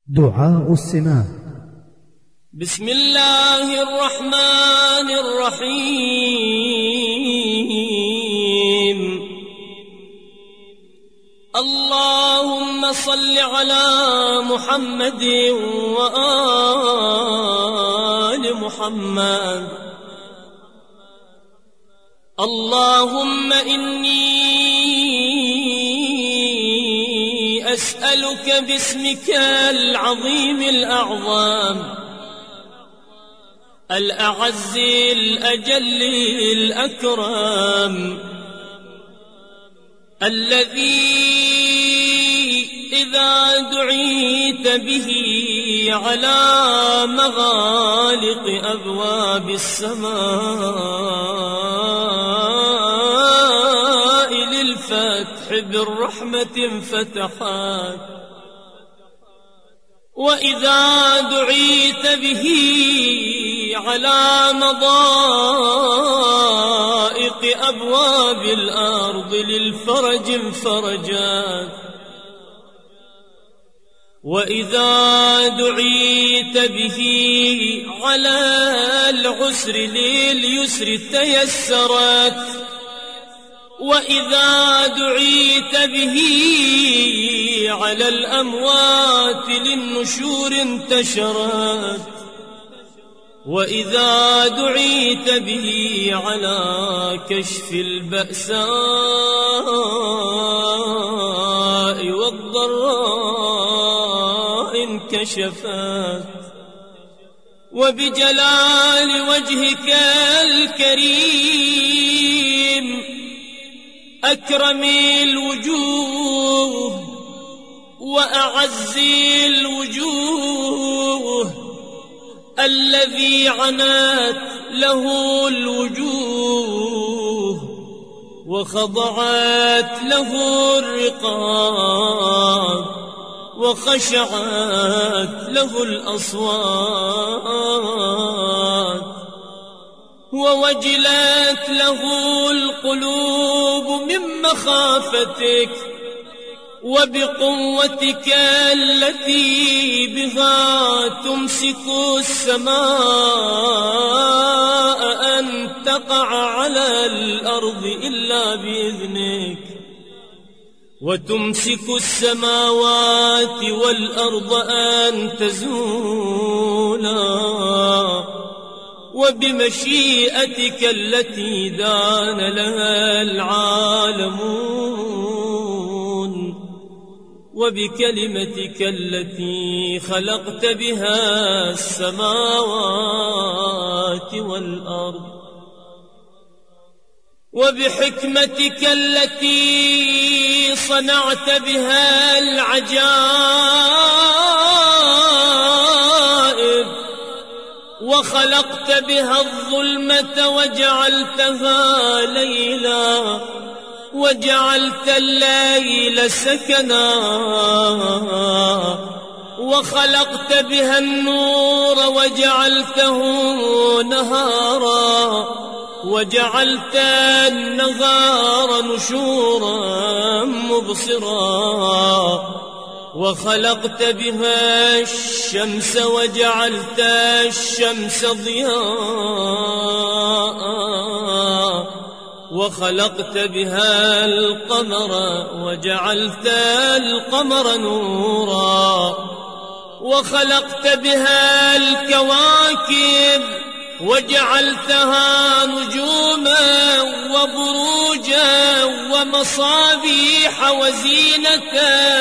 دعاء السماع. بسم الله الرحمن الرحيم. اللهم صل على محمد وآل محمد. اللهم إني أسألك باسمك العظيم الأعظم الأعز الأجل الأكرم الذي إذا دعيت به على مغالق أبواب السماء للفتح بالرحمة فتحات، وإذا دعيت به على مضائق أبواب الأرض للفرج فرجات، وإذا دعيت به على العسر لليسر تيسرت، وإذا دعيت به على الأموات للنشور انتشرت، وإذا دعيت به على كشف البأساء والضراء انكشفت، وبجلال وجهك الكريم أكرم الوجوه وأعز الوجوه الذي عنت له الوجوه وخضعت له الرقاب وخشعت له الأصوات ووجلت له القلوب من مخافتك وبقوتك التي بها تمسك السماء أن تقع على الأرض إلا بإذنك، وتمسك السماوات والأرض أن تزولا وبمشيئتك التي دان لها العالمون، وبكلمتك التي خلقت بها السماوات والأرض، وبحكمتك التي صنعت بها العجائب، وخلقت بها الظلمة وجعلتها ليلا، وجعلت الليل سكنا، وخلقت بها النور وجعلته نهارا، وجعلت النهار نشورا مبصرا، وخلقت بها الشمس وجعلت الشمس ضياء، وخلقت بها القمر وجعلت القمر نورا، وخلقت بها الكواكب وجعلتها نجوما وبروجا ومصابيح وزينة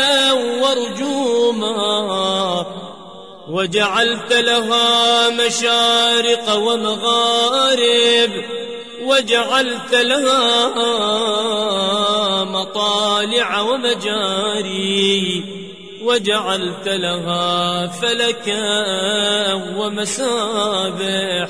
ورجوما، وجعلت لها مشارق ومغارب، وجعلت لها مطالع ومجاري، وجعلت لها فلكا ومسابح،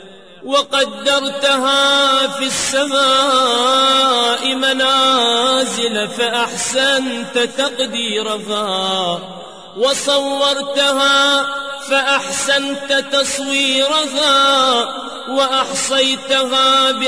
وقدرتها في السماء منازل فأحسنت تقديرها، وصورتها فأحسنت تصويرها، وأحصيتها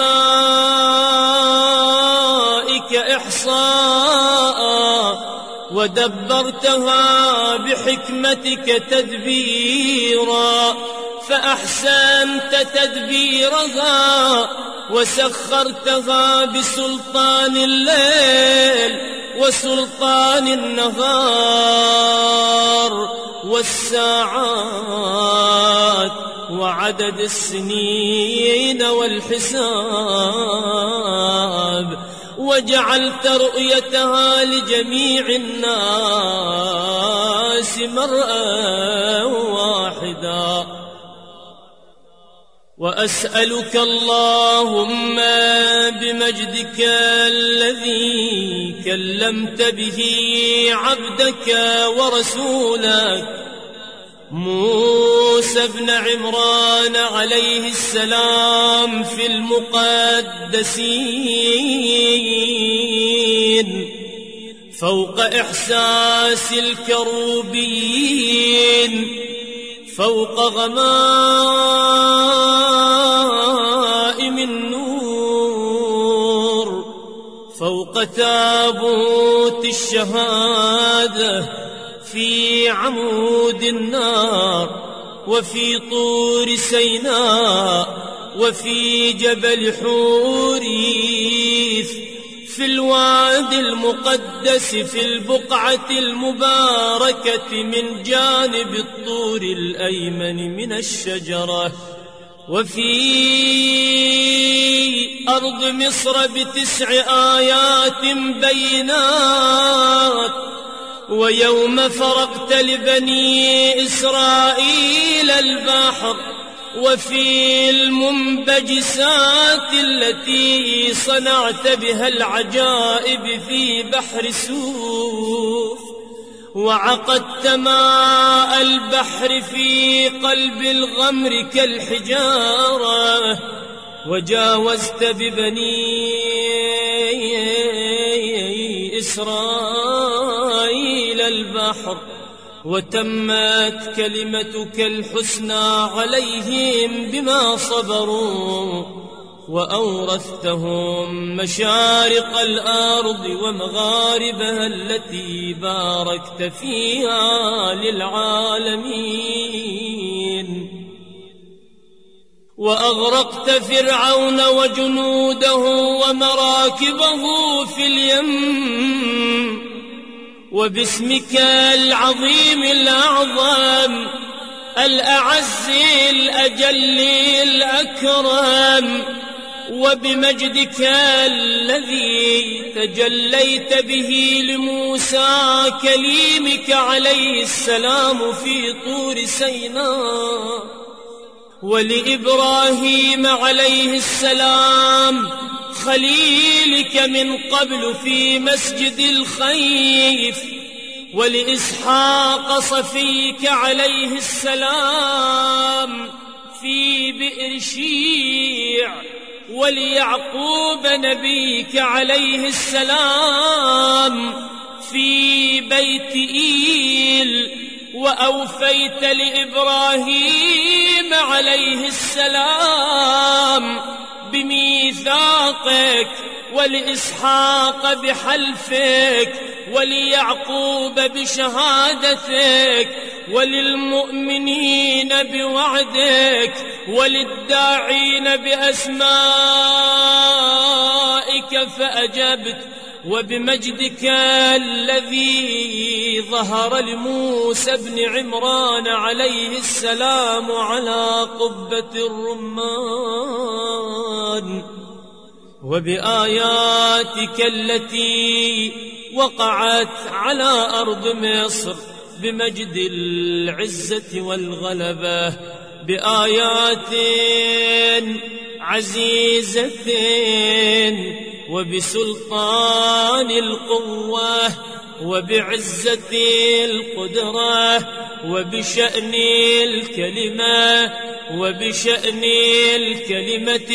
بأسمائك إحصاء، ودبرتها بحكمتك تدبيرا، فأحسنت تدبيرها وسخرتها بسلطان الليل وسلطان النهار والساعات وعدد السنين والحساب، وجعلت رؤيتها لجميع الناس مرأى واحدا. وأسألك اللهم بمجدك الذي كلمت به عبدك ورسولك موسى بن عمران عليه السلام في المقدسين فوق إحساس الكروبيين، فوق غمائم النور، فوق تابوت الشهادة في عمود النار، وفي طور سيناء، وفي جبل حوريث، في الوادي المقدس، في البقعة المباركة من جانب الطور الأيمن من الشجرة، وفي أرض مصر ب9 آيات بينات، ويوم فرقت لبني إسرائيل البحر، وفي المنبجسات التي صنعت بها العجائب في بحر سوف، وعقدت ماء البحر في قلب الغمر كالحجارة، وجاوزت ببني إسرائيل البحر، وتمت كلمتك الحسنى عليهم بما صبروا، وأورثتهم مشارق الأرض ومغاربها التي باركت فيها للعالمين. وأغرقت فرعون وجنوده ومراكبه في اليم، وباسمك العظيم الأعظم الأعز الأجل الأكرم، وبمجدك الذي تجليت به لموسى كليمك عليه السلام في طور سيناء، ولإبراهيم عليه السلام خليلك من قبل في مسجد الخيف، ولإسحاق صفيك عليه السلام في بئر شيع، وليعقوب نبيك عليه السلام في بيت إيل، وأوفيت لإبراهيم عليه السلام بميثاقك، ولإسحاق بحلفك، وليعقوب بشهادتك، وللمؤمنين بوعدك، وللداعين بأسمائك فأجبت، وبمجدك الذي ظهر لموسى بن عمران عليه السلام على قبة الرمان، وبآياتك التي وقعت على أرض مصر بمجد العزة والغلبة، بآيات عزيزة وبسلطان القوة وبعزة القدرة وبشأن الكلمة وبشأن الكلمة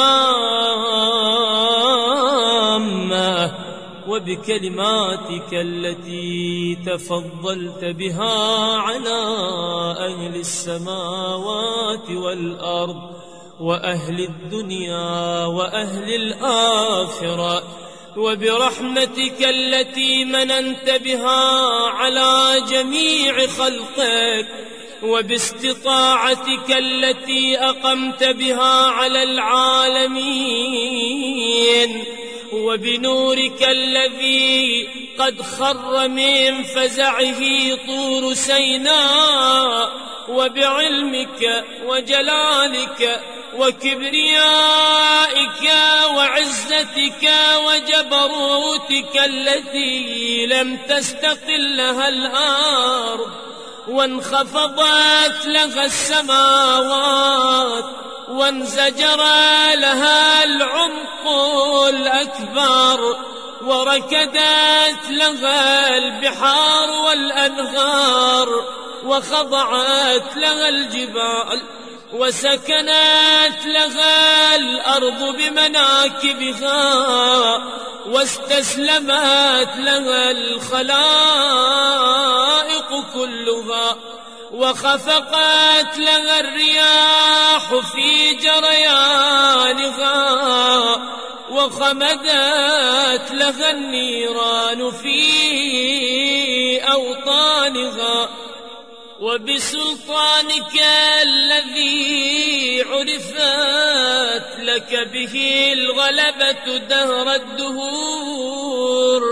التامة وبكلماتك التي تفضلت بها على أهل السماوات والأرض وأهل الدنيا وأهل الآخرة، وبرحمتك التي مننت بها على جميع خلقك، وباستطاعتك التي أقمت بها على العالمين، وبنورك الذي قد خر من فزعه طور سيناء، وبعلمك وجلالك وكبريائك وعزتك وجبروتك التي لم تستقل لها الأرض وانخفضت لها السماوات وانزجر لها العمق الأكبر وركدت لها البحار والأنهار وخضعت لها الجبال وسكنت لها الأرض بمناكبها واستسلمت لها الخلائق كلها وخفقت لها الرياح في جريانها وخمدت لها النيران في أوطانها، وبسلطانك الذي عرفت لك به الغلبة دهر الدهور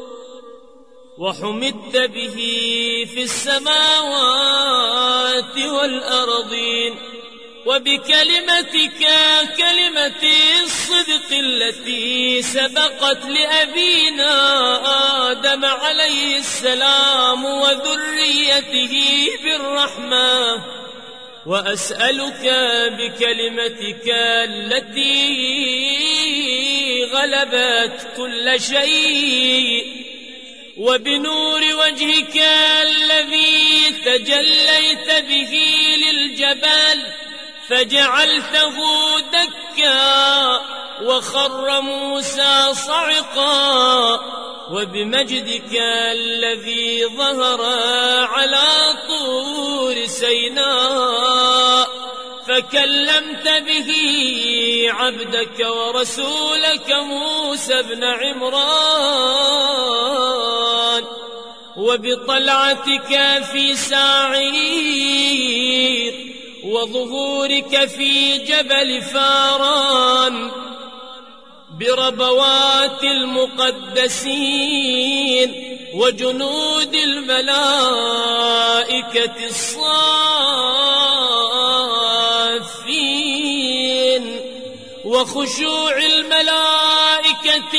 وحمدت به في السماوات والأرضين، وبكلمتك كلمة الصدق التي سبقت لأبينا آدم عليه السلام وذريته بالرحمة، وأسألك بكلمتك التي غلبت كل شيء وبنور وجهك الذي تجليت به للجبل فجعلته دكا وخر موسى صعقا، وبمجدك الذي ظهر على طور سيناء فكلمت به عبدك ورسولك موسى بن عمران، وبطلعتك في ساعير وظهورك في جبل فاران بربوات المقدسين وجنود الملائكة الصافين وخشوع الملائكة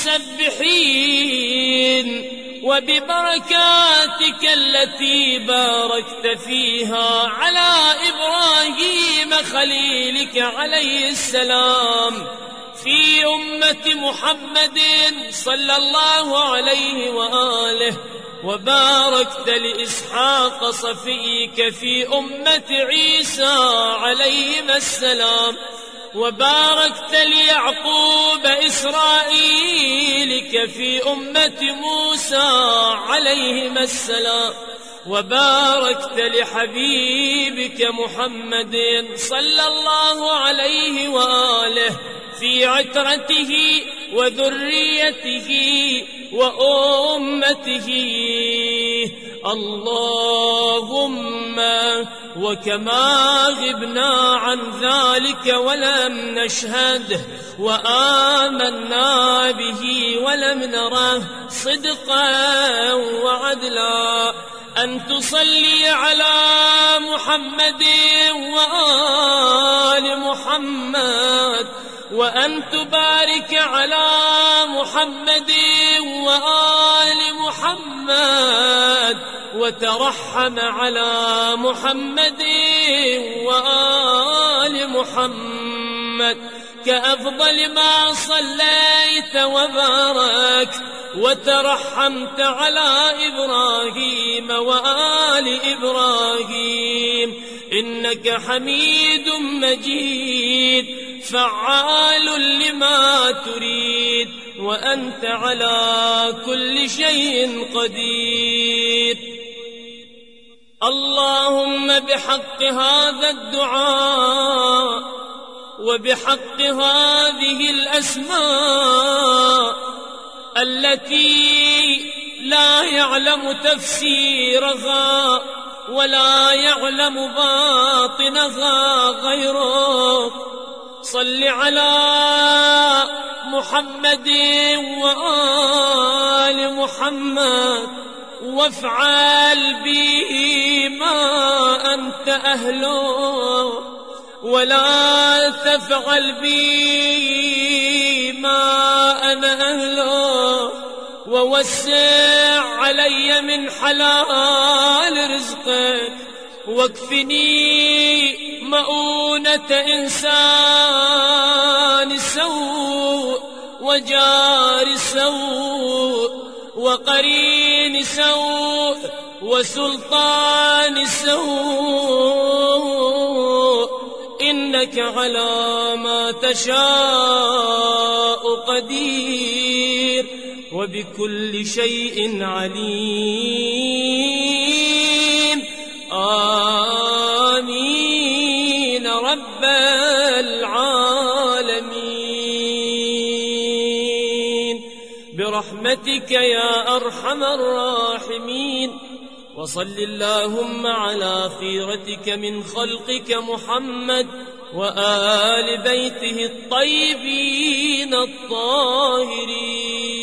المسبحين، وببركاتك التي باركت فيها على إبراهيم خليلك عليه السلام في أمة محمد صلى الله عليه وآله، وباركت لإسحاق صفيك في أمة عيسى عليهما السلام، وباركت ليعقوب إسرائيلك في أمة موسى عليهما السلام، وباركت لحبيبك محمد صلى الله عليه وآله في عترته وذريته وأمته. اللهم وكما غبنا عن ذلك ولم نشهده وآمنا به ولم نره صدقا وعدلا، أن تصلي على محمد وآل محمد، وأن تبارك على محمد وآل محمد، وترحم على محمد وآل محمد كأفضل ما صليت وباركت وترحمت على إبراهيم وآل إبراهيم، إنك حميد مجيد فعال لما تريد، وأنت على كل شيء قدير. اللهم بحق هذا الدعاء وبحق هذه الأسماء التي لا يعلم تفسيرها ولا يعلم باطنها غيرك. صل على محمد وآل محمد وافعل به ما أنت أهله، ولا تفعل بي ما أنا أهله، ووسع علي من حلال رزقك، واكفني مؤونة إنسان سوء وجار سوء وقرين سوء وسلطان سوء، إنك على ما تشاء قدير وبكل شيء عليم. آمين رب العالمين برحمتك يا أرحم الراحمين. وصل اللهم على خيرتك من خلقك محمد وآل بيته الطيبين الطاهرين.